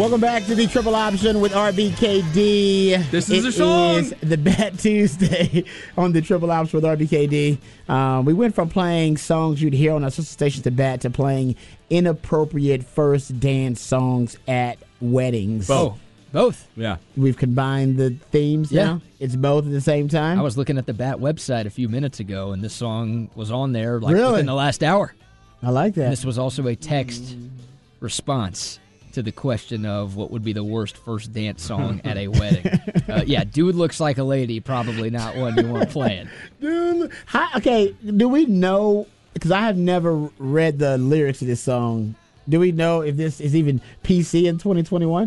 Welcome back to the Triple Option with RBKD. This is a song. It is the Bet Tuesday on the Triple Option with RBKD. We went from playing songs you'd hear on our sister station to Bet to playing inappropriate first dance songs at weddings. Both. Yeah. We've combined the themes now. It's both at the same time. I was looking at the BAT website a few minutes ago, and this song was on there Really? within the last hour. I like that. And this was also a text response to the question of what would be the worst first dance song at a wedding. Dude Looks Like a Lady, probably not one you want playing. Dude, okay, do we know, because I have never read the lyrics of this song, do we know if this is even PC in 2021?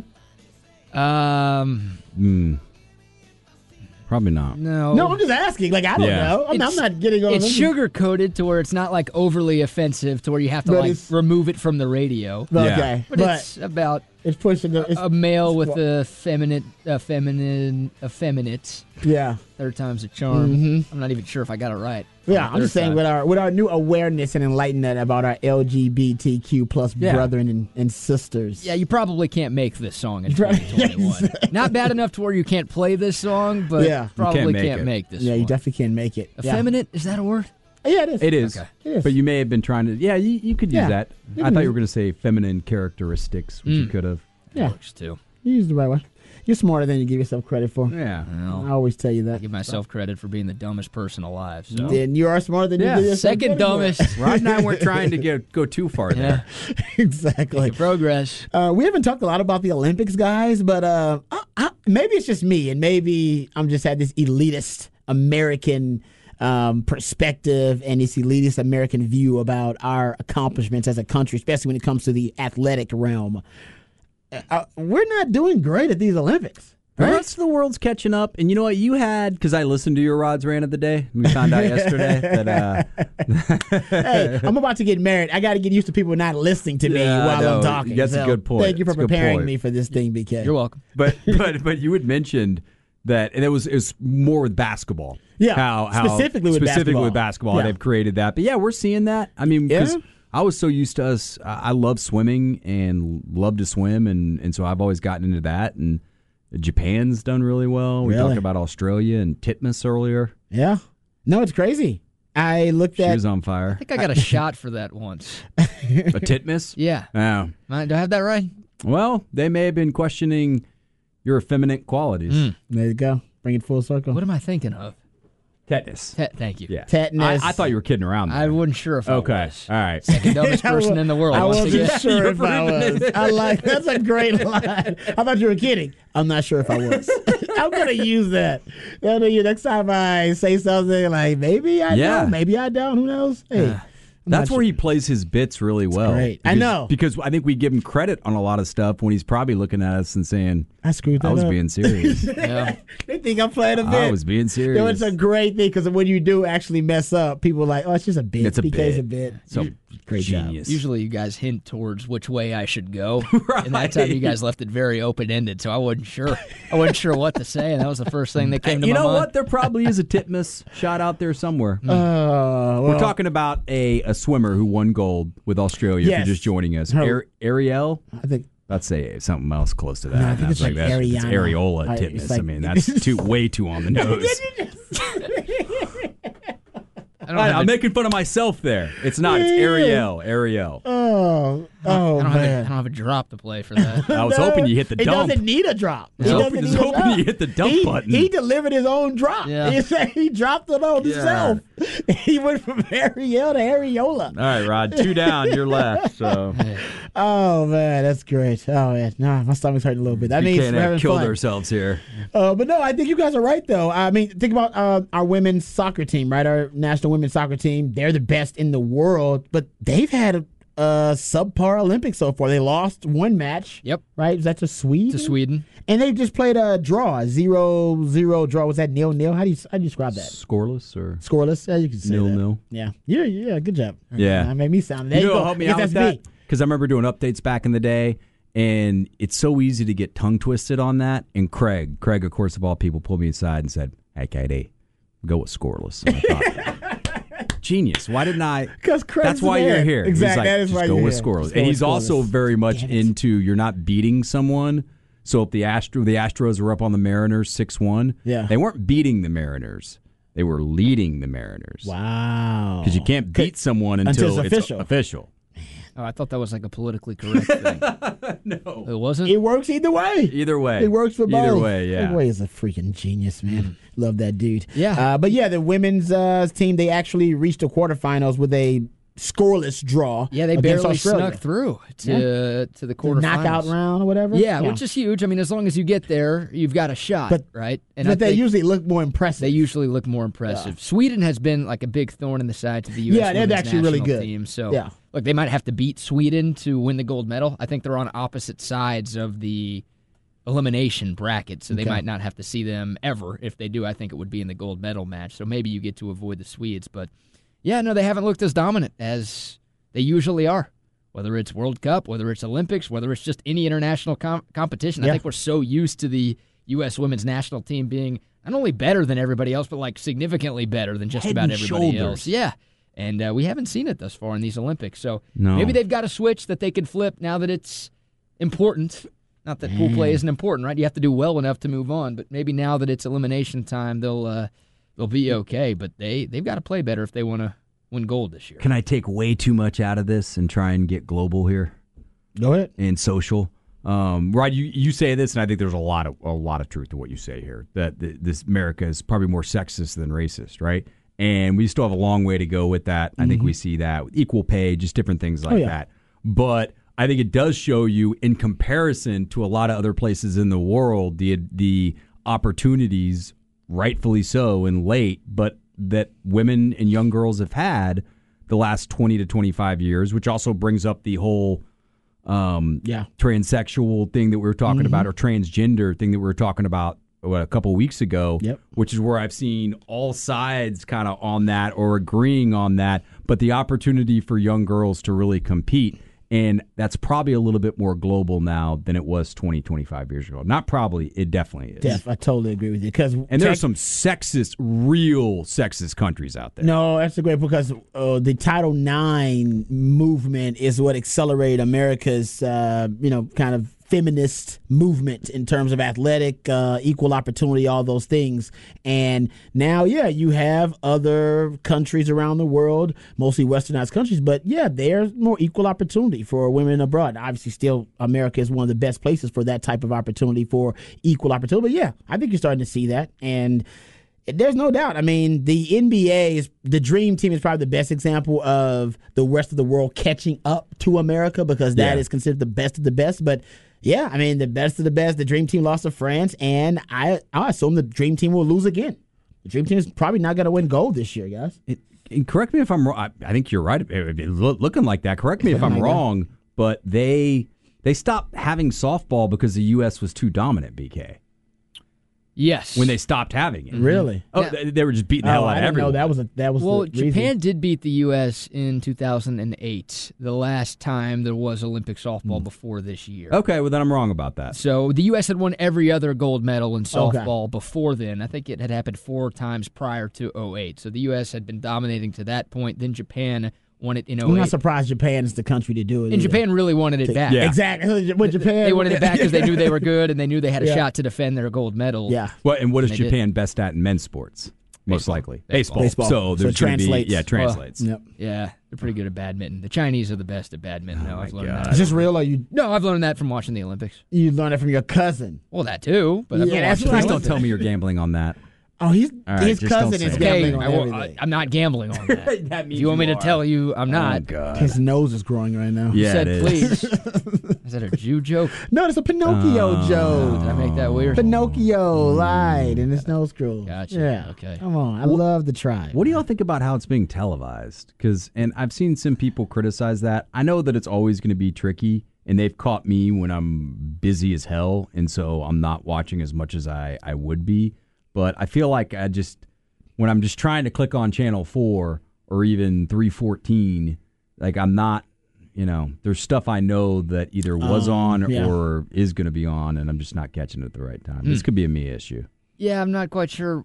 Probably not. No, I'm just asking. Like, I don't know. I'm not getting on It's sugar-coated to where it's not, like, overly offensive to where you have to, remove it from from the radio. Okay. But it's about it's pushing a male with a effeminate. Yeah. Third time's a charm. Mm-hmm. I'm not even sure if I got it right. Yeah, I'm just saying with our new awareness and enlightenment about our LGBTQ plus brethren and sisters. Yeah, you probably can't make this song in 2021. Not bad enough to where you can't play this song, but probably can't make this Yeah, one. you definitely can't make it. Effeminate, is that a word? Yeah, it is. It is. Okay. It is. But you may have been trying to, you could use that. I thought you were going to say feminine characteristics, which you could have. Yeah. Works too. You used the right one. You're smarter than you give yourself credit for. Yeah. I always tell you I that. give myself credit for being the dumbest person alive. So. Then you are smarter than you give yourself Second credit for. dumbest. Rod and I weren't trying to go too far there. Exactly. Progress. We haven't talked a lot about the Olympics, guys, but maybe it's just me, and maybe I'm just at this elitist American perspective and this elitist American view about our accomplishments as a country, especially when it comes to the athletic realm. We're not doing great at these Olympics. The Right? rest of the world's catching up. And you know what? You had, because I listened to your Rod's rant of the day. We found out yesterday that. Hey, I'm about to get married. I got to get used to people not listening to me while I'm talking. That's a good point. Thank you for That's a good preparing point. me for this thing, BK. You're welcome. But you had mentioned that, and it was more with basketball. Yeah, how specifically with basketball. They've created that. But yeah, we're seeing that. I mean, because I was so used to us. I love swimming and love to swim, and so I've always gotten into that. And Japan's done really well. We talked about Australia and Titmus earlier. Yeah. No, it's crazy. I looked at. She was on fire. I think I got a shot for that once. A Titmus? Yeah. Oh. Do I have that right? Well, they may have been questioning your effeminate qualities. There you go. Bring it full circle. What am I thinking of? Tetanus. Thank you. Yeah. Tetanus. I thought you were kidding around there. I wasn't sure if I was. All right. Second dumbest person in the world. I once wasn't again. sure if I was. I like that's a great line. I thought you were kidding. I'm not sure if I was. I'm gonna use that. Next time I say something like maybe I know, maybe I don't. Who knows? Hey. That's where he plays his bits really well. Great. I know. Because I think we give him credit on a lot of stuff when he's probably looking at us and saying, I screwed that I was up. being serious. Yeah. They think I'm playing a bit. I was being serious. It's a great thing because when you do actually mess up, people are like, oh, it's just a bit. It's a BK's bit. a bit. So Great genius. Usually you guys hint towards which way I should go. And that time you guys left it very open-ended, so I wasn't sure. I wasn't sure what to say, and that was the first thing that came to my mind. You know what? There probably is a Titmus shot out there somewhere. We're talking about a swimmer who won gold with Australia. Yes. If you're just joining us. Ariel? I think. Let's say something else close to that. No, I think it's like It's Ariana. areola It's Titmus. like- I mean, that's way too on the nose. I'm making fun of myself there. It's not. It's Ariel. Oh, I don't man. have a drop to play for that. I was hoping you hit the He dump. doesn't need a drop. He I was doesn't need a hoping drop. you hit the dump button. He delivered his own drop. Yeah. He dropped it on himself. He went from Ariel to Areola. All right, Rod. 2 down. You're left. So Oh, man, that's great. Oh, man. Nah, my stomach's hurting a little bit. That we means can't we're have having killed fun. ourselves here. But no, I think you guys are right, though. I mean, think about our women's soccer team, right? Our national women's soccer team. They're the best in the world, but they've had a subpar Olympics so far. They lost one match. Yep. Right? Is that to Sweden? To Sweden. And they just played a draw, a 0-0 draw. Was that 0-0? How do you describe that? Scoreless or Scoreless? Yeah, you can say 0-0. that. Yeah, good job. Yeah. That made me sound. There You you know go. what helped me I guess out with that's that? me. Because I remember doing updates back in the day, and it's so easy to get tongue twisted on that. And Craig, of course, of all people, pulled me aside and said, "Hey, KD, go with scoreless." And I thought, genius. Why didn't I? Because that's why you're here. Exactly. He's like, that is just why go you're with here. scoreless. Just go And with he's also scoreless. very much Damn it. into you're not beating someone. So if the Astros were up on the Mariners 6-1, Yeah. they weren't beating the Mariners. They were leading the Mariners. Wow. Because you can't beat someone until it's it's official. Oh, I thought that was like a politically correct thing. No. It wasn't? It works either way. Either way. It works for both. Either way, yeah. Either way is a freaking genius, man. Love that dude. Yeah. But yeah, the women's team, they actually reached the quarterfinals with a scoreless draw. Yeah, they against barely Australia. snuck through to the The quarterfinals. knockout round or whatever. Yeah, which is huge. I mean, as long as you get there, you've got a shot, right? And but I they think usually look more impressive. they usually look more impressive. Sweden has been like a big thorn in the side to the U.S. Yeah, they're women's actually really national good. team. So, Yeah. look, they might have to beat Sweden to win the gold medal. I think they're on opposite sides of the elimination bracket, so they might not have to see them ever. If they do, I think it would be in the gold medal match. So maybe you get to avoid the Swedes. But yeah, no, they haven't looked as dominant as they usually are. Whether it's World Cup, whether it's Olympics, whether it's just any international competition. I think we're so used to the U.S. women's national team being not only better than everybody else, but like significantly better than just Head about and everybody shoulders. else. Yeah. And we haven't seen it thus far in these Olympics. So No. maybe they've got a switch that they could flip now that it's important. Not that pool play isn't important, right? You have to do well enough to move on. But maybe now that it's elimination time, they'll be okay. But they've got to play better if they want to win gold this year. Can I take way too much out of this and try and get global here Go ahead. and social? Right, you say this, and I think there's a lot of truth to what you say here. That this America is probably more sexist than racist, right? And we still have a long way to go with that. I think we see that with equal pay, just different things like that. But I think it does show you, in comparison to a lot of other places in the world, the opportunities, rightfully so, and late, but that women and young girls have had the last 20 to 25 years, which also brings up the whole transsexual thing that we were talking about, or transgender thing that we were talking about a couple of weeks ago, which is where I've seen all sides kind of on that or agreeing on that, but the opportunity for young girls to really compete. And that's probably a little bit more global now than it was 20, 25 years ago. Not probably, it definitely is. I totally agree with you. And there are some real sexist countries out there. No, that's a great point, because the Title IX movement is what accelerated America's, kind of feminist movement in terms of athletic, equal opportunity, all those things. And now, you have other countries around the world, mostly westernized countries, but there's more equal opportunity for women abroad. Obviously, still, America is one of the best places for that type of opportunity, for equal opportunity. But I think you're starting to see that. And there's no doubt. I mean, the NBA the dream team is probably the best example of the rest of the world catching up to America, because that is considered the best of the best. But I mean, the best of the best. The dream team lost to France, and I assume the dream team will lose again. The dream team is probably not going to win gold this year, guys. And correct me if I'm wrong. I think you're right. Looking like that. Correct me if I'm wrong. But they stopped having softball because the U.S. was too dominant. BK. Yes. When they stopped having it. Really? Oh, they were just beating the hell out of everyone. No, that was well, the reason. Japan did beat the U.S. in 2008, the last time there was Olympic softball before this year. Okay, well, then I'm wrong about that. So the U.S. had won every other gold medal in softball before then. I think it had happened 4 times prior to 2008. So the U.S. had been dominating to that point. Then Japan won it in 2008. I'm not surprised Japan is the country to do it. And Japan really wanted it back. Yeah. Exactly. With Japan, They wanted it back because they knew they were good and they knew they had a shot to defend their gold medal. Yeah. Well, and what is They Japan best at in men's sports? Most likely. Baseball. So So there's going to be, translates. translates. Yep. Yeah, they're pretty good at badminton. The Chinese are the best at badminton. I've learned that. Is this real, or you No, I've learned that from watching the Olympics. learned it from your cousin? Well, that too, but I've been Yeah, that's watching what I Please the don't Olympics. tell me you're gambling on that. Oh, his All right, his just cousin don't is say it. gambling Okay, on everything. I'm not gambling on that. That means If you want me you to are. tell you I'm not, Oh, God. His nose is growing right now. Yeah, said it is. please. Is that a Jew joke? No, it's a Pinocchio Did joke. I make that weird? Pinocchio lied and his nose grew. Gotcha. Yeah. Okay. Come on. I love the tribe. What do y'all think about how it's being televised? And I've seen some people criticize that. I know that it's always going to be tricky, and they've caught me when I'm busy as hell, and so I'm not watching as much as I would be. But I feel like when I'm just trying to click on Channel 4 or even 314, like I'm not, there's stuff I know that either was on or is going to be on, and I'm just not catching it at the right time. This could be a me issue. Yeah, I'm not quite sure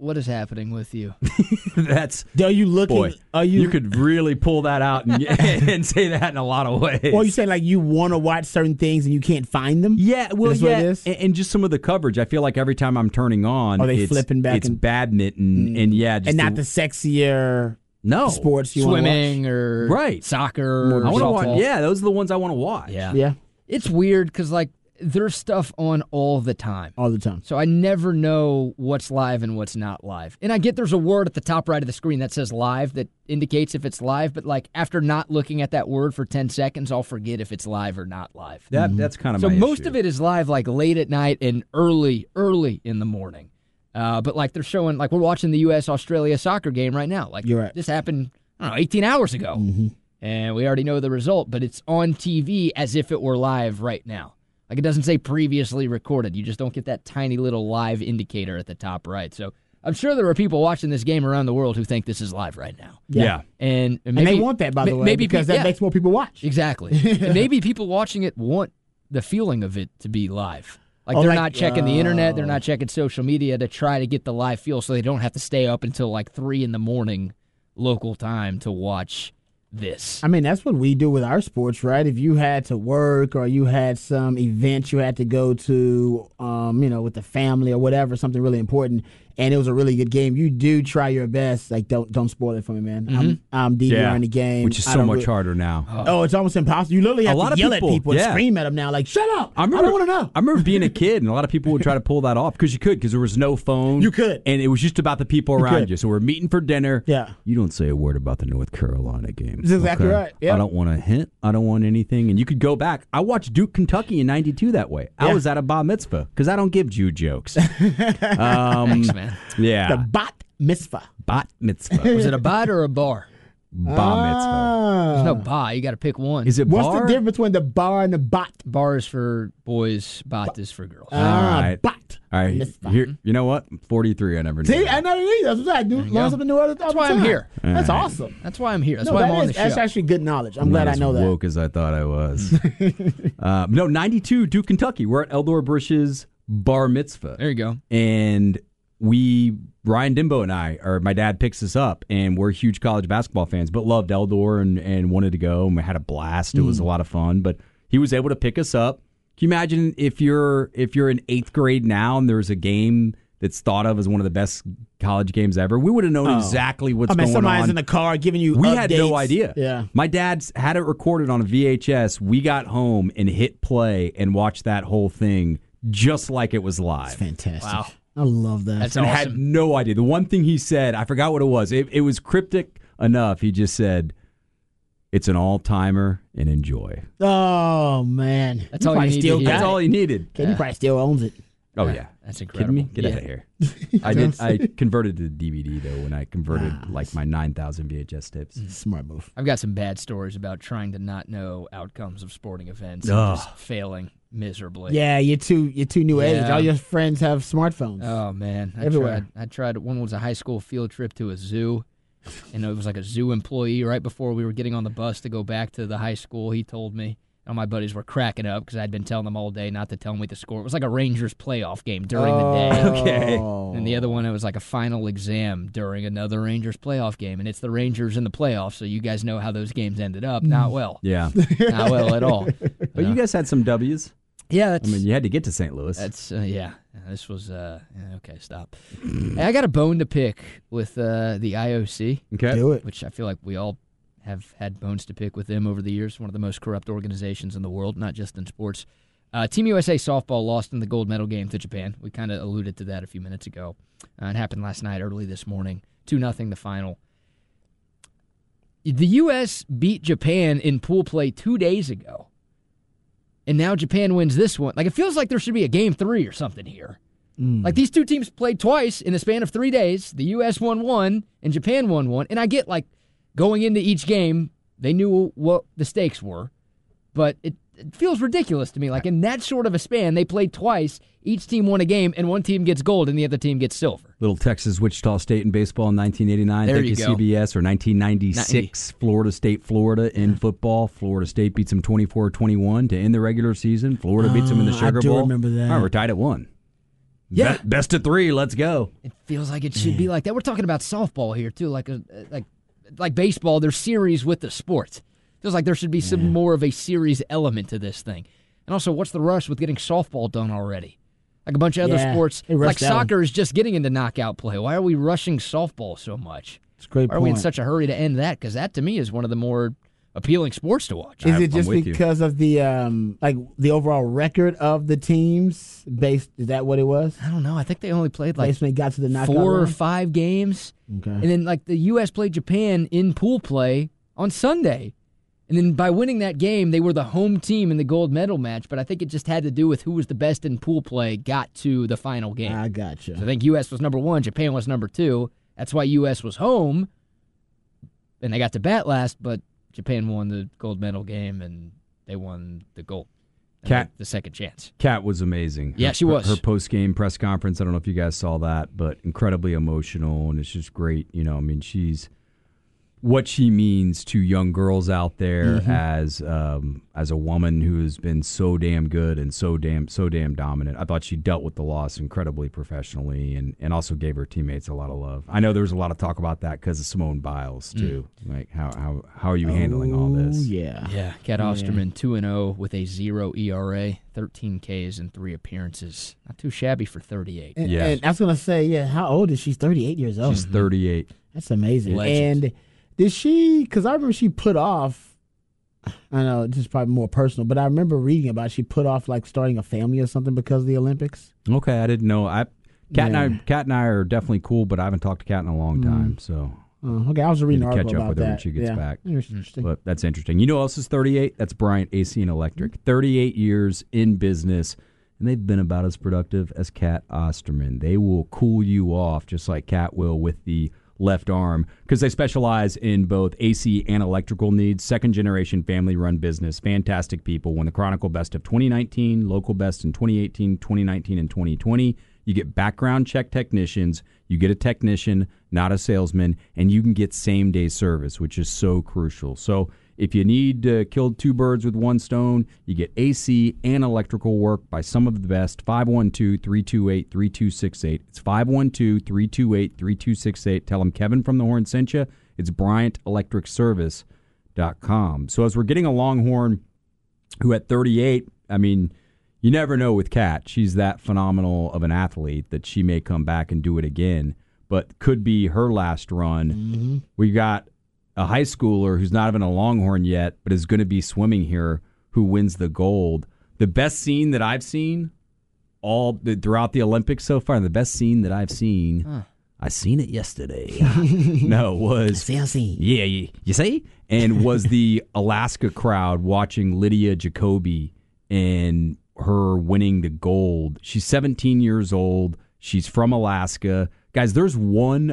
What is happening with you? That's Are you looking? boy. You could really pull that out and say that in a lot of ways. Or you say like you want to watch certain things and you can't find them? Yeah, well, That's what it yeah, is? and just some of the coverage. I feel like every time I'm turning on, Are they it's flipping back It's and- badminton, and just and not the sexier sports you want to watch. Swimming or Right. soccer or I want to softball. watch. Yeah, those are the ones I want to watch. Yeah. Yeah, It's weird because, like, there's stuff on all the time. all the time. So I never know what's live and what's not live. And I get there's a word at the top right of the screen that says live that indicates if it's live, but like after not looking at that word for 10 seconds, I'll forget if it's live or not live. That's kind of So my most issue. of it is live like late at night and early in the morning. But like they're showing, like we're watching the U.S.-Australia soccer game right now. Like You're right. this happened, I don't know, 18 hours ago. And we already know the result, but it's on TV as if it were live right now. Like it doesn't say previously recorded. You just don't get that tiny little live indicator at the top right. So I'm sure there are people watching this game around the world who think this is live right now. Yeah. And And they want that, by the way, because that makes more people watch. Exactly. And maybe people watching it want the feeling of it to be live. Like they're not checking the internet, they're not checking social media to try to get the live feel so they don't have to stay up until like 3 a.m. local time to watch this. I mean, that's what we do with our sports, right? If you had to work or you had some event you had to go to, with the family or whatever, something really important, and it was a really good game, you do try your best. Like, don't spoil it for me, man. I'm DVRing the game, which is so much harder now. Oh, it's almost impossible. You literally have to yell at people and scream at them now, like, shut up! I don't want to know. I remember being a kid, and a lot of people would try to pull that off because there was no phone. You could. And it was just about the people around you. So we're meeting for dinner. Yeah. You don't say a word about the North Carolina game. That's exactly right. Yeah. I don't want a hint. I don't want anything. And you could go back. I watched Duke, Kentucky in 92 that way. I was at a bar mitzvah because I don't give Jew jokes. Thanks, man. Yeah. The bat mitzvah. Bat mitzvah. Was it a bot or a bar? Bar mitzvah. There's no bar. You got to pick one. Is it What's bar? the difference between the bar and the bat? Bar is for boys, bot is for girls. All right. Bat. All right. Mitzvah. Here, you know what? I'm 43. I never knew See, that. I never knew. That's what I do. Learn something new all the time. That's why I'm here. That's awesome. That's why I'm here. That's No, why I'm on the that's show. actually good knowledge. I'm not glad I as know that. woke as I thought I was. No, 92, Duke, Kentucky. We're at Eldor Bush's bar mitzvah. There you go. And Ryan Dimbo and my dad picks us up, and we're huge college basketball fans, but loved Eldor and wanted to go, and we had a blast. It was a lot of fun, but he was able to pick us up. Can you imagine if you're in 8th grade now and there's a game that's thought of as one of the best college games ever? We would have known exactly what's going somebody's on. in the car giving you We updates. had no idea. Yeah. My dad's had it recorded on a VHS. We got home and hit play and watched that whole thing just like it was live. It's fantastic. Wow. I love that. That's And awesome. had no idea. The one thing he said, I forgot what it was. It was cryptic enough. He just said, "It's an all-timer and enjoy." Oh, man. That's You all you probably need to still hear. got That's it. all he needed. He probably still owns it. Oh yeah, That's kidding incredible. me? Get out of here. I converted to DVD though when I converted like my 9,000 VHS tapes. Smart move. I've got some bad stories about trying to not know outcomes of sporting events Ugh. and just failing miserably. Yeah, you're too new age. Yeah. All your friends have smartphones. Oh man, Everywhere. I tried. One was a high school field trip to a zoo, and it was like a zoo employee. Right before we were getting on the bus to go back to the high school, he told me. All my buddies were cracking up because I'd been telling them all day not to tell me the score. It was like a Rangers playoff game during the day. Okay. And the other one, it was like a final exam during another Rangers playoff game. And it's the Rangers in the playoffs, so you guys know how those games ended up. Not well. Yeah, Not well at all. but you guys had some W's. Yeah, I that's... mean, you had to get to St. Louis. That's yeah. This was okay. Stop. Hey, I got a bone to pick with the IOC, Okay. Do it. which I feel like we all have had bones to pick with them over the years. One of the most corrupt organizations in the world, not just in sports. Team USA softball lost in the gold medal game to Japan. We kind of alluded to that a few minutes ago. It happened last night, early this morning. 2-0 the final. The U.S. beat Japan in pool play 2 days ago. And now Japan wins this one. Like, it feels like there should be a game 3 or something here. Like, these two teams played twice in the span of 3 days. The U.S. won one, and Japan won one. And I get, like, going into each game, they knew what the stakes were. But it feels ridiculous to me. Like, in that short of a span, they played twice. Each team won a game, and one team gets gold, and the other team gets silver. Little Texas Wichita State in baseball in 1989. There Thank you you, go. CBS. Or 1996, Florida State, Florida in football. Florida State beats them 24-21 to end the regular season. Florida beats them in the Sugar I do Bowl. remember that. All right, we're tied at 1. Yeah. Best of 3, let's go. It feels like it should be like that. We're talking about softball here, too. Like baseball, there's series with the sports. Feels like there should be some more of a series element to this thing. And also, what's the rush with getting softball done already? Like a bunch of other sports. Like soccer is just getting into knockout play. Why are we rushing softball so much? It's a great point. Why are we in such a hurry to end that? Because that, to me, is one of the more appealing sports to watch. Is it just because of the the overall record of the teams? Is that what it was? I don't know. I think they only played when they got to the knockout 4 or round? 5 games. Okay. And then the U.S. played Japan in pool play on Sunday. And then by winning that game, they were the home team in the gold medal match. But I think it just had to do with who was the best in pool play got to the final game. I gotcha. So I think U.S. was number 1, Japan was number 2. That's why U.S. was home. And they got to bat last, but Japan won the gold medal game, and they won the gold. The second chance. Kat was amazing. Yeah, she was. Her post-game press conference, I don't know if you guys saw that, but incredibly emotional, and it's just great. She's what she means to young girls out there as a woman who has been so damn good and so damn dominant. I thought she dealt with the loss incredibly professionally and also gave her teammates a lot of love. I know there was a lot of talk about that because of Simone Biles too. Like how are you handling all this? Yeah. Kat Osterman 2-0 with a 0 ERA, 13 Ks and 3 appearances. Not too shabby for 38. And I was gonna say, how old is she? 38 years old. She's 38. That's amazing. Legend. And did she, because I remember she put off, I know this is probably more personal, but I remember reading about she put off starting a family or something because of the Olympics. Okay, I didn't know. Kat and I are definitely cool, but I haven't talked to Kat in a long time, so. Okay, I was reading an article catch up about with her that. when she gets back. Interesting. But that's interesting. You know who else is 38? That's Bryant AC and Electric. 38 years in business, and they've been about as productive as Kat Osterman. They will cool you off just like Kat will with the left arm because they specialize in both AC and electrical needs. Second-generation family-run business. Fantastic people. Won the Chronicle Best of 2019, Local Best in 2018, 2019, and 2020. You get background check technicians. You get a technician, not a salesman, and you can get same-day service, which is so crucial. So if you need to kill 2 birds with 1 stone, you get AC and electrical work by some of the best. 512-328-3268. It's 512-328-3268. Tell them Kevin from the Horn sent you. It's BryantElectricService.com. So as we're getting a Longhorn who at 38, you never know with Kat. She's that phenomenal of an athlete that she may come back and do it again, but could be her last run. We got a high schooler who's not even a Longhorn yet, but is going to be swimming here, who wins the gold. The best scene that I've seen throughout the Olympics so far, the best scene that I've seen, I seen it yesterday. Was I see. Yeah, you see? And was the Alaska crowd watching Lydia Jacoby and her winning the gold. She's 17 years old. She's from Alaska. Guys, there's one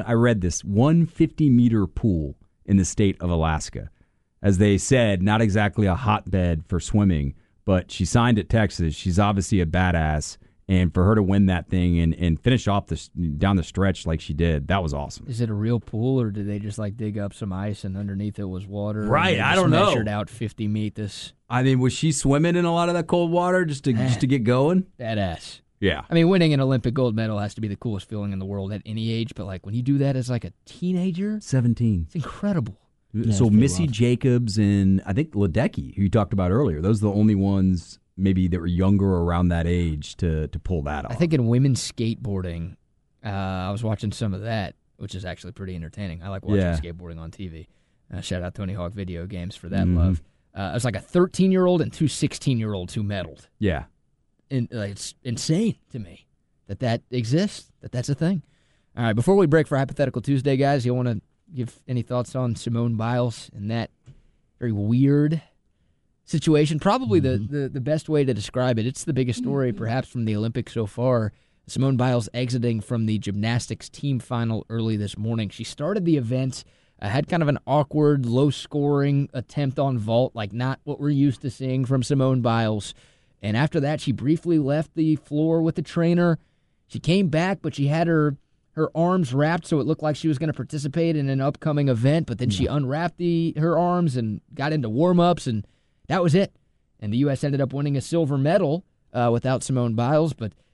50-meter pool in the state of Alaska. As they said, not exactly a hotbed for swimming, but she signed at Texas. She's obviously a badass, and for her to win that thing and finish off down the stretch like she did, that was awesome. Is it a real pool, or did they just dig up some ice and underneath it was water? Right, I don't know. Measured out 50 meters. Was she swimming in a lot of that cold water just to get going? Badass. Yeah. Winning an Olympic gold medal has to be the coolest feeling in the world at any age, but when you do that as a teenager, 17. It's incredible. Yeah, so Missy Jacobs and I think Ledecky, who you talked about earlier, those are the only ones maybe that were younger around that age to pull that off. I think in women's skateboarding, I was watching some of that, which is actually pretty entertaining. I like watching skateboarding on TV. Shout out Tony Hawk Video Games for that love. It was a 13-year-old and 2 16-year-olds who medaled. Yeah. And it's insane to me that exists, that's a thing. All right, before we break for Hypothetical Tuesday, guys, you want to give any thoughts on Simone Biles and that very weird situation? Probably the best way to describe it. It's the biggest story perhaps from the Olympics so far. Simone Biles exiting from the gymnastics team final early this morning. She started the event, had kind of an awkward, low-scoring attempt on vault, not what we're used to seeing from Simone Biles. And after that, she briefly left the floor with the trainer. She came back, but she had her arms wrapped so it looked like she was going to participate in an upcoming event, but then she unwrapped her arms and got into warm-ups, and that was it. And the U.S. ended up winning a silver medal without Simone Biles, but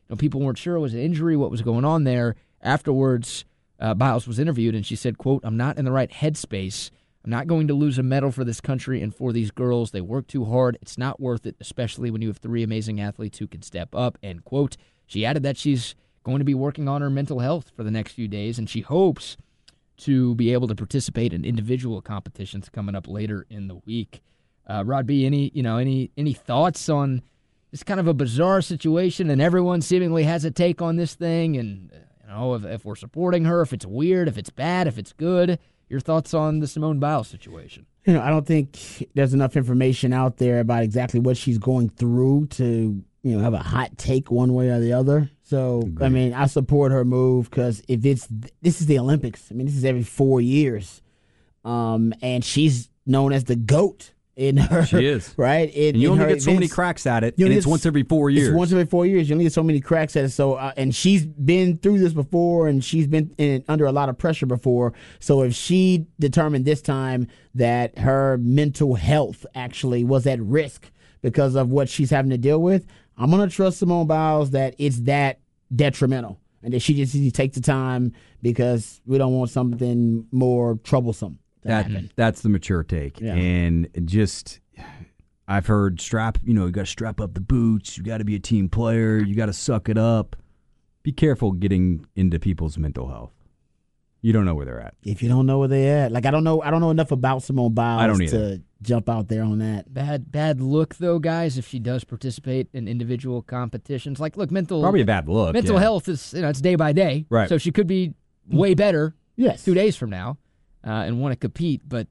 people weren't sure it was an injury, what was going on there. Afterwards, Biles was interviewed, and she said, quote, "I'm not in the right headspace. I'm not going to lose a medal for this country and for these girls. They work too hard. It's not worth it, especially when you have 3 amazing athletes who can step up," end quote. She added that she's going to be working on her mental health for the next few days, and she hopes to be able to participate in individual competitions coming up later in the week. Rod B, any thoughts on this kind of a bizarre situation, and everyone seemingly has a take on this thing, and if we're supporting her, if it's weird, if it's bad, if it's good? Your thoughts on the Simone Biles situation? I don't think there's enough information out there about exactly what she's going through to, have a hot take one way or the other. So, agreed. I support her move because this is the Olympics. This is every 4 years. And she's known as the GOAT in her. She is. Right? And you only get so many cracks at it, and it's once every 4 years. It's once every 4 years. You only get so many cracks at it. So, and she's been through this before, and she's been under a lot of pressure before. So if she determined this time that her mental health actually was at risk because of what she's having to deal with, I'm going to trust Simone Biles that it's that detrimental and that she just needs to take the time because we don't want something more troublesome. That's the mature take. Yeah. And just, I've heard you got to strap up the boots. You got to be a team player. You got to suck it up. Be careful getting into people's mental health. You don't know where they're at. If you don't know where they're at. I don't know enough about Simone Biles to jump out there on that. Bad look, though, guys, if she does participate in individual competitions. Probably a bad look. Mental health is, it's day by day. Right. So she could be way better 2 days from now. And want to compete, but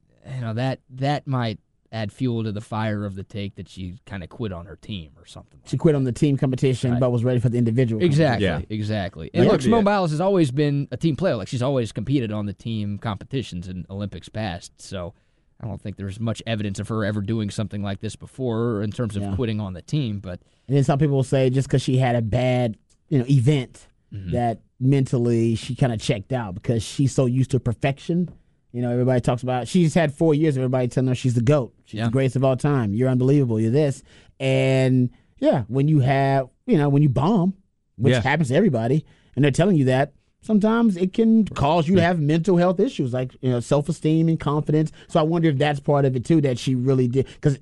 that might add fuel to the fire of the take that she kind of quit on her team or something. She quit on the team competition, but was ready for the individual. Exactly. And look, Simone Biles has always been a team player. She's always competed on the team competitions in Olympics past. So I don't think there's much evidence of her ever doing something like this before in terms of quitting on the team. But and then some people will say just because she had a bad event. Mm-hmm. That mentally she kind of checked out because she's so used to perfection. Everybody talks about she's had 4 years. Everybody telling her she's the GOAT. She's the greatest of all time. You're unbelievable. You're this. And when you have, when you bomb, which happens to everybody, and they're telling you that, sometimes it can cause you to have mental health issues like self-esteem and confidence. So I wonder if that's part of it too that she really did. Because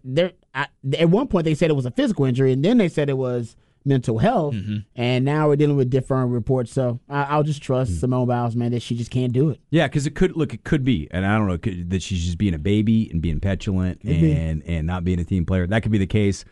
at one point they said it was a physical injury, and then they said it was mental health, and now we're dealing with different reports. So I'll just trust Simone Biles, man, that she just can't do it. Yeah, because it could be, and I don't know, that she's just being a baby and being petulant and not being a team player. That could be the case.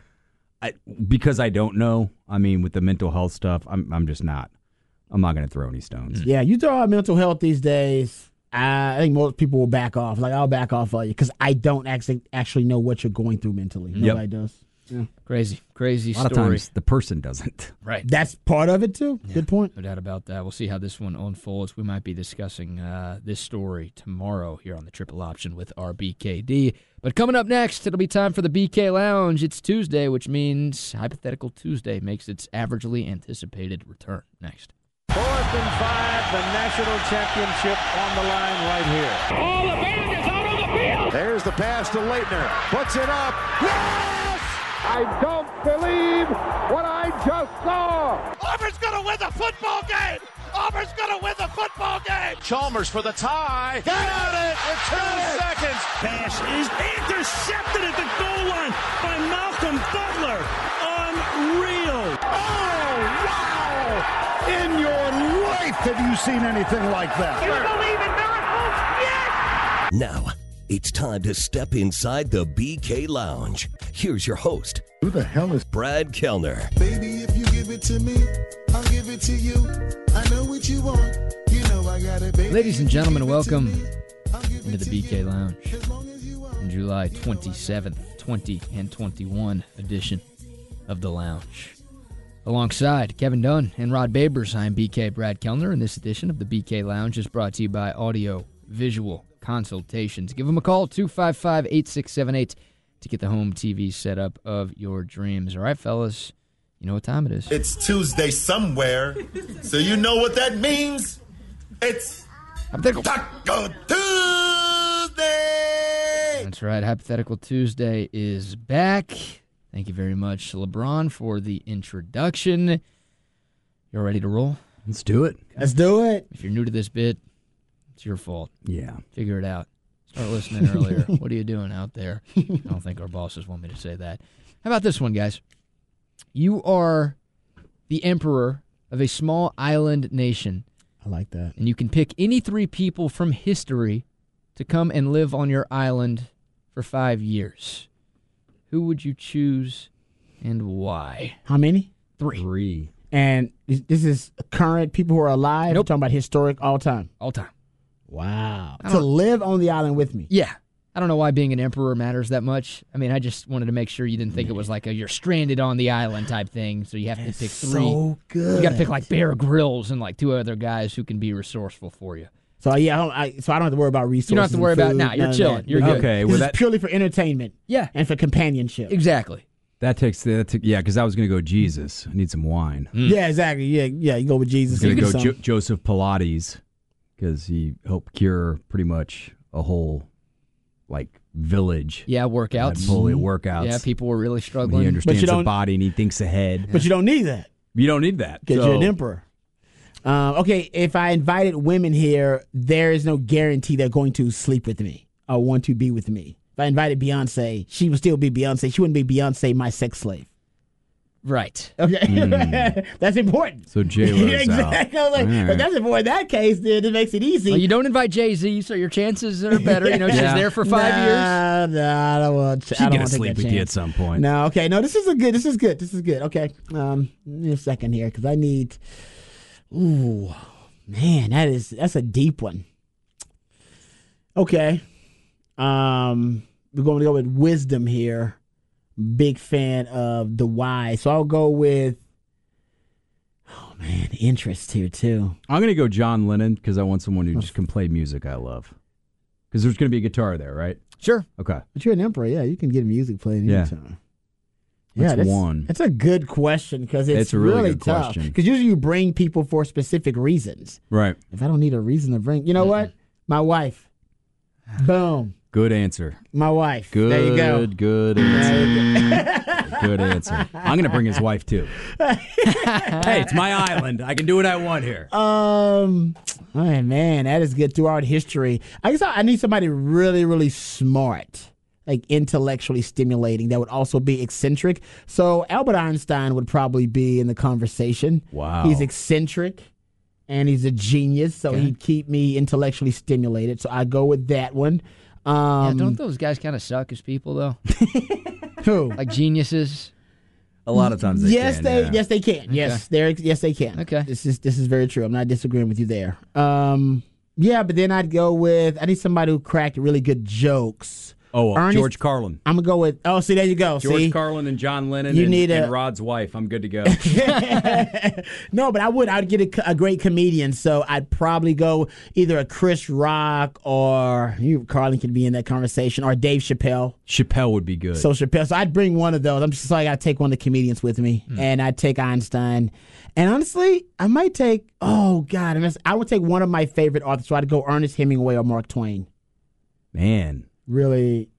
Because I don't know. With the mental health stuff, I'm just not. I'm not going to throw any stones. Yeah, you throw out mental health these days, I think most people will back off. I'll back off on you because I don't actually know what you're going through mentally. Nobody does. Yeah. Crazy story. A lot of times the person doesn't. Right. That's part of it, too. Yeah, good point. No doubt about that. We'll see how this one unfolds. We might be discussing this story tomorrow here on the Triple Option with our BKD. But coming up next, it'll be time for the BK Lounge. It's Tuesday, which means Hypothetical Tuesday makes its averagely anticipated return. Next. 4th and 5, the national championship on the line right here. Oh, the band is out on the field. There's the pass to Leitner. Puts it up. Yes! I don't believe what I just saw. Auburn's going to win the football game. Auburn's going to win the football game. Chalmers for the tie. Got it in 2 seconds. Pass is intercepted at the goal line by Malcolm Butler. Unreal. Oh, wow. In your life have you seen anything like that? You believe in miracles? Yes. Now, it's time to step inside the BK Lounge. Here's your host. Who the hell is Brad Kellner? Baby, if you give it to me, I'll give it to you. I know what you want. You know I got it, baby. Ladies and gentlemen, welcome into the BK Lounge. On July 27th, 20 and 21 edition of the Lounge. Alongside Kevin Dunn and Rod Babers, I'm BK Brad Kellner, and this edition of the BK Lounge is brought to you by Audio Visual Consultations. Give them a call, 255-8678, to get the home TV setup of your dreams. All right, fellas, you know what time it is. It's Tuesday somewhere, so you know what that means. It's Taco Tuesday! That's right, Hypothetical Tuesday is back. Thank you very much, LeBron, for the introduction. You all ready to roll? Let's do it. Let's do it. If you're new to this bit, it's your fault. Yeah. Figure it out. Start listening earlier. What are you doing out there? I don't think our bosses want me to say that. How about this one, guys? You are the emperor of a small island nation. I like that. And you can pick any 3 people from history to come and live on your island for 5 years. Who would you choose and why? How many? 3. And this is current people who are alive? Nope. We're talking about historic all time. All time. Wow. To live on the island with me. Yeah. I don't know why being an emperor matters that much. I mean, I just wanted to make sure you didn't think it was like a you're stranded on the island type thing, so you have to pick 3. So good. You got to pick like Bear Grylls and like 2 other guys who can be resourceful for you. So yeah, I don't have to worry about resources. You don't have to worry about food, you're chilling. You're good. Okay, This is purely for entertainment. Yeah. And for companionship. Exactly. Because I was going to go Jesus. I need some wine. Yeah, exactly. Yeah, you go with Jesus. I'm going You to get go some. Joseph Pilates because he helped cure pretty much a whole village. Yeah, workouts. Fully workouts. Yeah, people were really He struggling. understands the body and he thinks ahead. But you don't need that. You don't need that. Because you're an emperor. Okay, if I invited women here, there is no guarantee they're going to sleep with me or want to be with me. If I invited Beyonce, she would still be Beyonce. She wouldn't be Beyonce, my sex slave. Right. Okay. That's important. So J-Lo's exactly. out. But that's important. In that case, then it makes it easy. Well, you don't invite Jay-Z, so your chances are better. She's there for 5 years. No, I don't want to. She's going to sleep with you at some point. No, okay. No, this is good. Okay. Give me a second here because I need. Ooh, man, that's a deep one. Okay. We're going to go with wisdom here. Big fan of the why. So I'll go with, interest here too. I'm going to go John Lennon because I want someone who just can play music I love. Because there's going to be a guitar there, right? Sure. Okay. But you're an emperor. Yeah, you can get music playing anytime. That's one. That's a good question because it's a really really good tough. question. Because usually you bring people for specific reasons. Right. If I don't need a reason to bring, you know what? My wife. Boom. Good answer. My wife. Good. There you go. Good answer. Good answer. I'm going to bring his wife too. Hey, it's my island. I can do what I want here. Oh man, that is good throughout history. I guess I need somebody really, really smart, like intellectually stimulating. That would also be eccentric. So Albert Einstein would probably be in the conversation. Wow. He's eccentric and he's a genius, so he'd keep me intellectually stimulated. So I go with that one. Don't those guys kind of suck as people though? Who? Like geniuses? A lot of times they can. Yes, they can. Okay. Yes, they can. Okay. This is very true. I'm not disagreeing with you there. But then I'd go with I need somebody who cracked really good jokes. Oh, Ernest, George Carlin. I'm gonna go with. Oh, see, there you go. George Carlin and John Lennon and Rod's wife. I'm good to go. No, but I'd get a great comedian. So I'd probably go either a Chris Rock or Carlin can be in that conversation, or Dave Chappelle. Chappelle would be good. So I'd bring one of those. I'm just like I gotta take one of the comedians with me, and I'd take Einstein. And honestly, I might take. Oh God, I would take one of my favorite authors. So I'd go Ernest Hemingway or Mark Twain. Man. Really,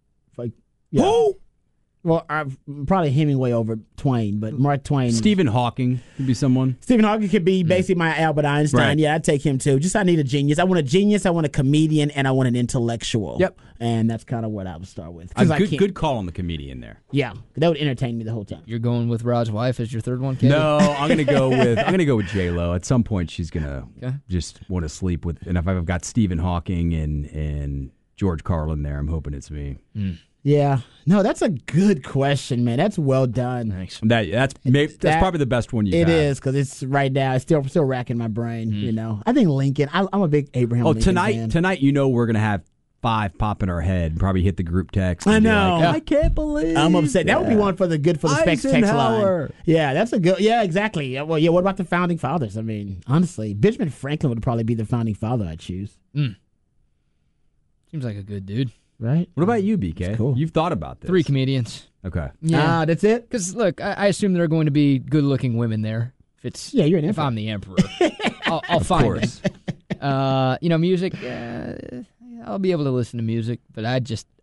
Who? Well, probably Hemingway over Twain, but Mark Twain. Stephen Hawking could be someone. Stephen Hawking could be basically my Albert Einstein. Right. Yeah, I'd take him too. Just I need a genius. I want a genius, I want a comedian, and I want an intellectual. Yep. And that's kind of what I would start with. Good call on the comedian there. Yeah, that would entertain me the whole time. You're going with Rod's wife as your third one, Katie? No, I'm gonna go with J-Lo. At some point, she's gonna just want to sleep with. And if I've got Stephen Hawking and George Carlin there, I'm hoping it's me. Yeah. No, that's a good question, man. That's well done. Thanks. That's probably the best one you have. It is, because it's right now. It's still racking my brain, you know. I think Lincoln. I'm a big Abraham Lincoln fan. Tonight, we're going to have 5 pop in our head, probably hit the group text. I know. I can't believe I'm upset. That would be one for the Specs text Eisenhower. line. Yeah, that's a good. Yeah, exactly. Well, yeah. What about the founding fathers? I mean, honestly, Benjamin Franklin would probably be the founding father I'd choose. Seems like a good dude. Right? What about you, BK? Cool. You've thought about this. 3 comedians. Okay. Yeah. That's it? Because, look, I assume there are going to be good-looking women there. You're an If emperor. I'm the emperor. I'll find them. Music, I'll be able to listen to music, but I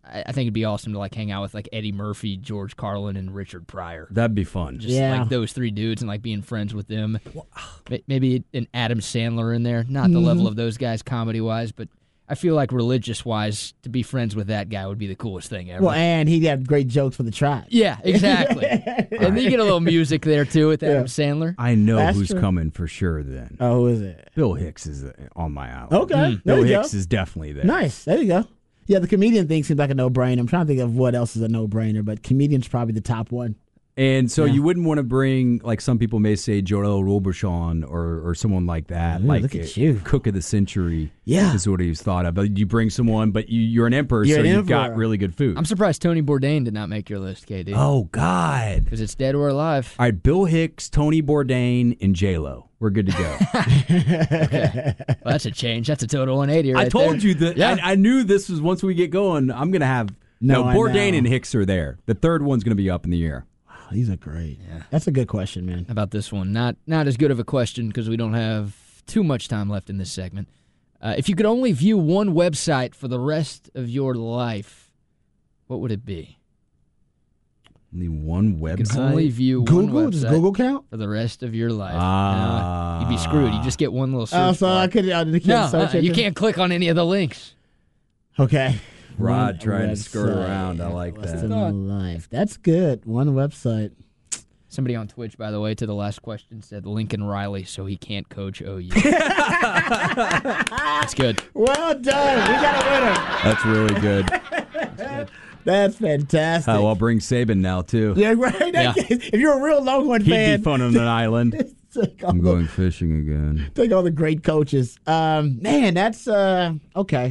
I think it'd be awesome to like hang out with like Eddie Murphy, George Carlin, and Richard Pryor. That'd be fun. Just like those three dudes and like being friends with them. Maybe an Adam Sandler in there. Not the level of those guys comedy-wise, but I feel like religious-wise, to be friends with that guy would be the coolest thing ever. Well, and he'd have great jokes for the tribe. Yeah, exactly. And then you get a little music there, too, with Adam Sandler. I know who's coming for sure then. Oh, who is it? Bill Hicks is on my island. Okay. Bill Hicks is definitely there. Nice. There you go. Yeah, the comedian thing seems like a no-brainer. I'm trying to think of what else is a no-brainer, but comedian's probably the top one. And so you wouldn't want to bring, like some people may say, Joel Robuchon or someone like that. Ooh, like look at you. Cook of the century Yeah. is what he's thought of. But you bring someone, but you're an emperor, You're so an you've emperor. got really good food. I'm surprised Tony Bourdain did not make your list, KD. Oh, God. Because it's dead or alive. All right, Bill Hicks, Tony Bourdain, and J-Lo. We're good to go. Okay. Well, that's a change. That's a total 180 right I told there. you that. Yeah. I knew this was, once we get going, I'm going to have... No, I Bourdain know. and Hicks are there. The third one's going to be up in the air. These are great. Yeah. That's a good question, man. How about this one? Not as good of a question because we don't have too much time left in this segment. If you could only view one website for the rest of your life, what would it be? Only one website? You could only view Google? one website Does Google count? for the rest of your life. No, you'd be screwed. You just get one little search Oh, so bar. I can't search it? You can't click on any of the links. Okay. Rod One trying to skirt website. around. I like Rest that. of my life. That's good. One website. Somebody on Twitch, by the way, to the last question said Lincoln Riley, so he can't coach OU. That's good. Well done. We got a winner. That's really good. That's fantastic. I'll bring Saban now, too. Yeah, right. Yeah. If you're a real Longhorn He'd fan, be fun on an island. take all I'm the- going fishing again. Take all the great coaches. Man, that's okay.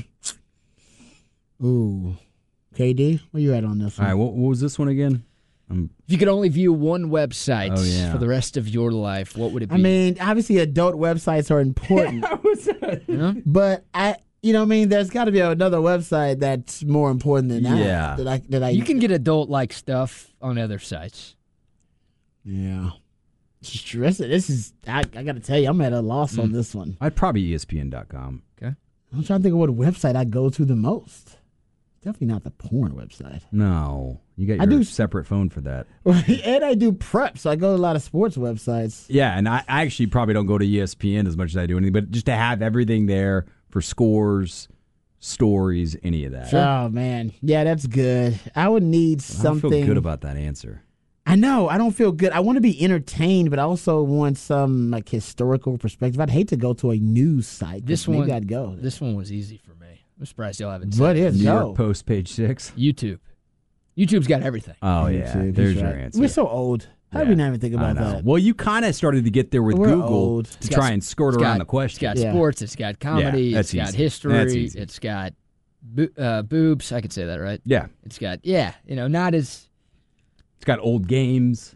Ooh, KD, where you at on this All one? right, what was this one again? If you could only view one website for the rest of your life, what would it be? I mean, obviously, adult websites are important, but there's got to be another website that's more important than that. Yeah. That I you can get adult-like stuff on other sites. Yeah. This is. I got to tell you, I'm at a loss on this one. I'd probably ESPN.com. Okay. I'm trying to think of what website I go to the most. Definitely not the porn website. No. You got I your do- separate phone for that. And I do prep, so I go to a lot of sports websites. Yeah, and I actually probably don't go to ESPN as much as I do anything, but just to have everything there for scores, stories, any of that. Oh, man. Yeah, that's good. I would need I something. don't feel good about that answer. I know. I don't feel good. I want to be entertained, but I also want some like historical perspective. I'd hate to go to a news site. This maybe one, I'd go. This one was easy for me. I'm surprised y'all haven't What said it. is New go? York Post, page 6. YouTube. YouTube's got everything. Oh, yeah. YouTube, There's he's your right. answer. We're so old. How did we not even think I about know. that? Well, you kind of started to get there with We're Google old. to try and skirt It's around got- the question. It's got Yeah. sports. It's got comedy. Yeah, it's that's got easy. history. That's easy. It's got boobs. I could say that, right? Yeah. It's got not as It's got old games.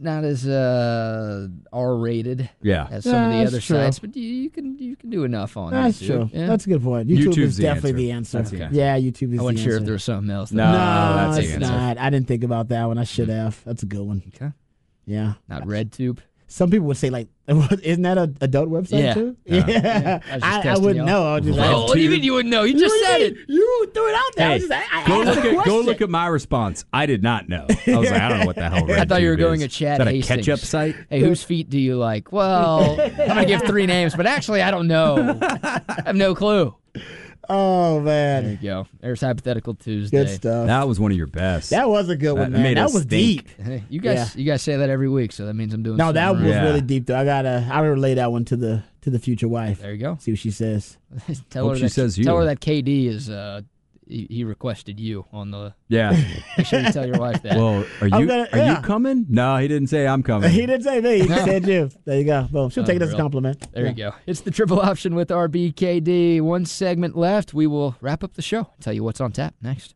R-rated Yeah. as some of the That's other true. sites, but you can do enough on That's YouTube. true. Yeah. That's a good point. YouTube is YouTube's the definitely answer. the answer. That's the Yeah, YouTube is I wasn't the sure answer. if there was something else. No, No, that's the it's answer. not. I didn't think about that one. I should have. That's a good one. Okay. Yeah. Not RedTube. Some people would say, like, isn't that an adult website, Yeah. too? Yeah. I was just I testing wouldn't y'all. know. I was just Oh, what do you mean you wouldn't know? You just said it. You threw it out there. I Hey, was just, I go asked the look question. at my response. I did not know. I was like, I don't know what the hell. I thought you were RedTube going is. at Chad Is that a Hastings. catch-up site? Hey, whose feet do you like? Well, I'm going to give 3 names, but actually I don't know. I have no clue. Oh, There man. you go. There's Hypothetical Tuesday. Good stuff. That was one of your best. That was a good one, That man. made That us was think. deep. Hey, you guys say that every week, so that means I'm doing No, something that was right. Yeah. really deep, though. I relay that one to the future wife. There you go. See what she says. Tell Hope her she that, says you. Tell her that KD is he requested you on the. Yeah. Make sure you tell your wife that. Well, are I'm you gonna- are yeah. you coming? No, he didn't say I'm coming. He didn't say me. He just said you. There you go. Boom. She'll take it as a Unreal. compliment. There Yeah. you go. It's the triple option with RBKD. One segment left. We will wrap up the show. Tell you what's on tap next.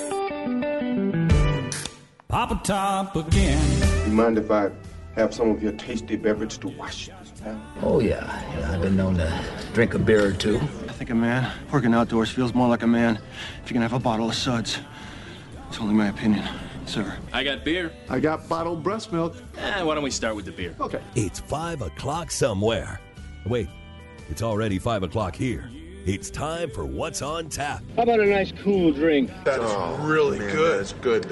Papa Top again. You mind if I have some of your tasty beverage to wash this down? Oh, yeah. I've been known to drink a beer or two. I think a man working outdoors feels more like a man if you can have a bottle of suds. It's only my opinion, sir. I got beer. I got bottled breast milk. Why don't we start with the beer? Okay. It's 5 o'clock somewhere. Wait, it's already 5 o'clock here. It's time for What's on Tap. How about a nice cool drink? That is really good. That's good.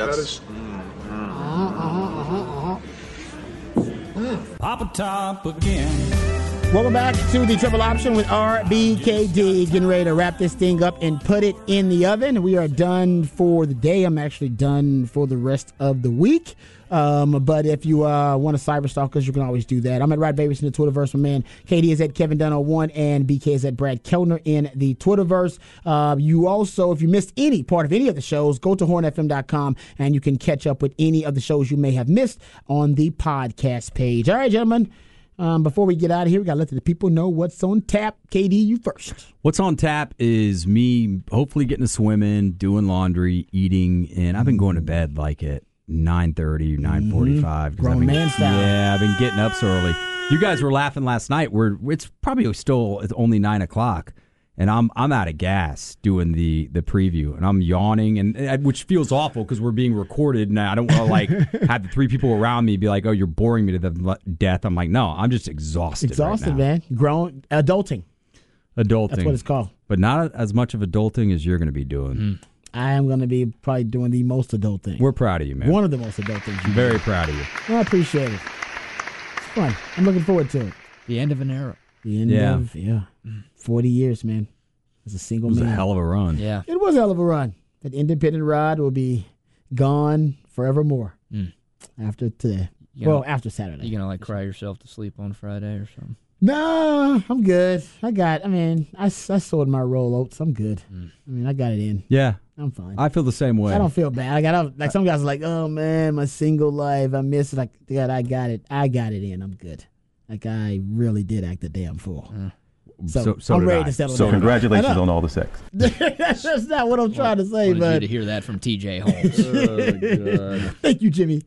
Pop a top again. Welcome back to the Triple Option with RBKD. Getting ready to wrap this thing up and put it in the oven. We are done for the day. I'm actually done for the rest of the week. But if you want to cyberstalk us, you can always do that. I'm at Rod Babies in the Twitterverse, my man. KD is at Kevin Dunn 01, and BK is at Brad Kellner in the Twitterverse. You also, if you missed any part of any of the shows, go to hornfm.com and you can catch up with any of the shows you may have missed on the podcast page. All right, gentlemen. Before we get out of here, we got to let the people know what's on tap. KD, you first. What's on tap is me hopefully getting a swim in, doing laundry, eating, and I've been going to bed like at 9:30, 9:45. Grown man style. Yeah, I've been getting up so early. You guys were laughing last night. It's probably still only 9 o'clock, and I'm out of gas doing the preview, and I'm yawning, and which feels awful because we're being recorded, and I don't want to have the three people around me be like, "Oh, you're boring me to death." I'm like, no, I'm just exhausted. Exhausted, right now. man. Grown adulting. Adulting. That's what it's called. But not as much of adulting as you're going to be doing. I am going to be probably doing the most adult thing. We're proud of you, man. One of the most adult things. I'm very proud of you. Well, I appreciate it. It's fun. I'm looking forward to it. The end of an era. The end of 40 years, man. As a single man. It was a hell of a run. Yeah. It was a hell of a run. That independent rod will be gone forevermore after today. After Saturday. You going to cry yourself to sleep on Friday or something? No, I'm good. I sold my roll oats. I'm good. I got it in. Yeah. I'm fine. I feel the same way. I don't feel bad. Some guys are like, oh man, my single life, I miss it. Like, God, I got it. I got it in. I'm good. Like, I really did act a damn fool. So I'm ready to settle down. So congratulations on all the sex. That's not what I'm trying to say, but but you to hear that from TJ Holmes. God. Thank you, Jimmy.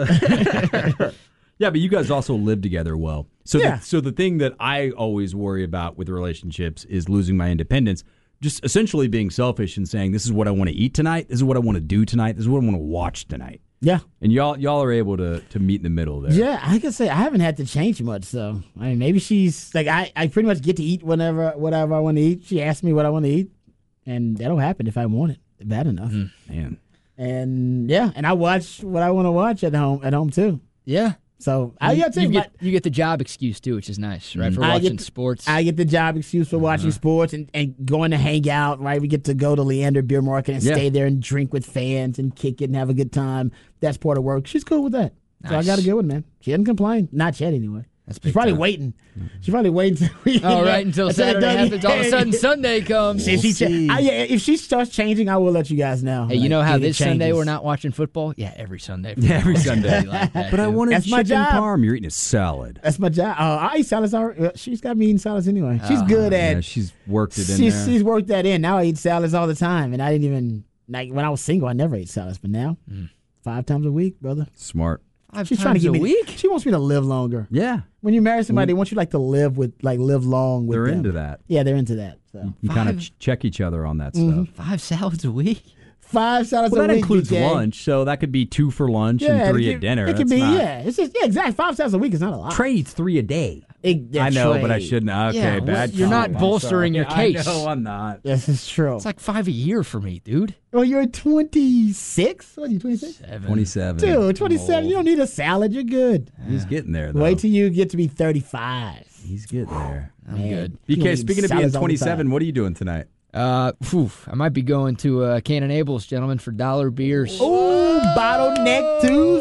Yeah, but you guys also live together well. So, so the thing that I always worry about with relationships is losing my independence. Just essentially being selfish and saying, this is what I want to eat tonight. This is what I want to do tonight. This is what I want to watch tonight. Yeah. And y'all are able to meet in the middle there. Yeah, I can say I haven't had to change much. So, maybe she's like, I pretty much get to eat whatever I want to eat. She asks me what I want to eat, and that'll happen if I want it bad enough. Man. And and I watch what I want to watch at home too. Yeah. So you get the job excuse too, which is nice, right? For watching sports. I get the job excuse for watching sports and going to hang out, right? We get to go to Leander Beer Market and stay there and drink with fans and kick it and have a good time. That's part of work. She's cool with that. Nice. So I got a good one, man. She doesn't complain. Not yet, anyway. She's probably waiting. She's probably waiting until Saturday happens. All of a sudden, Sunday comes. If she starts changing, I will let you guys know. Hey, you know how this Sunday we're not watching football? Yeah, every Sunday. Yeah, every Sunday. But I wanted chicken parm. You're eating a salad. That's my job. I eat salads. She's got me eating salads anyway. She's good at. Yeah, she's worked it in there. She's worked that in. Now I eat salads all the time, and I didn't even when I was single. I never ate salads, but now 5 times a week, brother. Smart. She's trying to get me. She wants me to live longer. Yeah. When you marry somebody, they want you to live long with They're them. into that. Yeah, they're into that. So. You kind of check each other on that stuff. 5 salads a week? 5 salads a week. That includes BK. lunch, so that could be 2 for lunch and 3 at dinner. It could be, It's just, exactly. 5 salads a week is not a lot. Trey eats 3 a day. I know, but I shouldn't. Okay, bad. You're not bolstering your case. I know, I'm not. This is true. It's like 5 a year for me, dude. Well, you're 26? What are you, 26? 27. Dude, 27. You don't need a salad. You're good. He's getting there, though. Wait till you get to be 35. He's getting there. I'm good. BK, speaking of being 27, what are you doing tonight? I might be going to Cannon Abel's, gentlemen, for $1 beers. Ooh, Bottleneck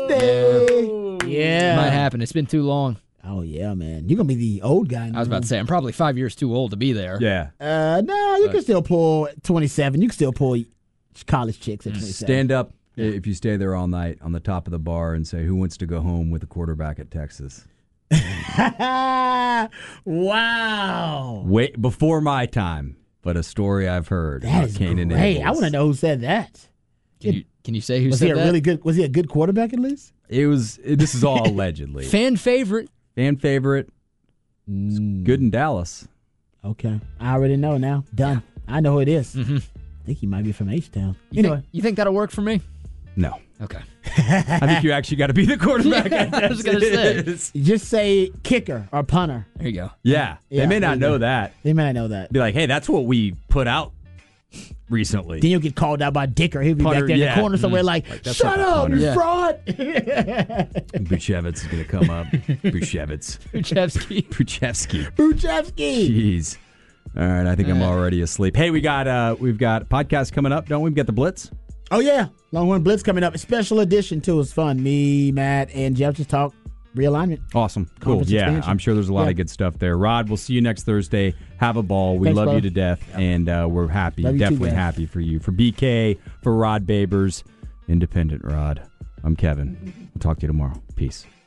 Tuesday. Yeah. Might happen. It's been too long. Oh, yeah, man. You're going to be the old guy now. I was about to say, I'm probably 5 years too old to be there. Yeah. No, you can still pull 27. You can still pull college chicks at 27. Stand up if you stay there all night on the top of the bar and say, who wants to go home with a quarterback at Texas? Wow. Wait, before my time, but a story I've heard. That is Canaan great. Abels. I want to know who said that. Can you say who said that? Was he a good quarterback at least? This is all allegedly. Fan favorite. Fan favorite. Good in Dallas. Okay. I already know now. Done. I know who it is. Mm-hmm. I think he might be from H-Town. You think that'll work for me? No. Okay. I think you actually got to be the quarterback. I was going to say. Just say kicker or punter. There you go. Yeah. They may not know that. They may not know that. Be like, hey, that's what we put out recently. Then you'll get called out by Dicker. He'll be back there in the corner somewhere like shut up, you fraud. Buchevitz is going to come up. Buchevitz. Buchevsky. Jeez. All right, I think I'm already asleep. Hey, we've got podcasts coming up, don't we? We've got the Blitz. Oh, yeah. Longhorn Blitz coming up. A special edition, too. It's fun. Me, Matt, and Jeff just talk realignment. Awesome. Cool. Yeah, expansion. I'm sure there's a lot of good stuff there. Rod, we'll see you next Thursday. Have a ball. We love you to death, and we're happy. Definitely happy for you. For BK, for Rod Babers, Independent Rod, I'm Kevin. We'll talk to you tomorrow. Peace.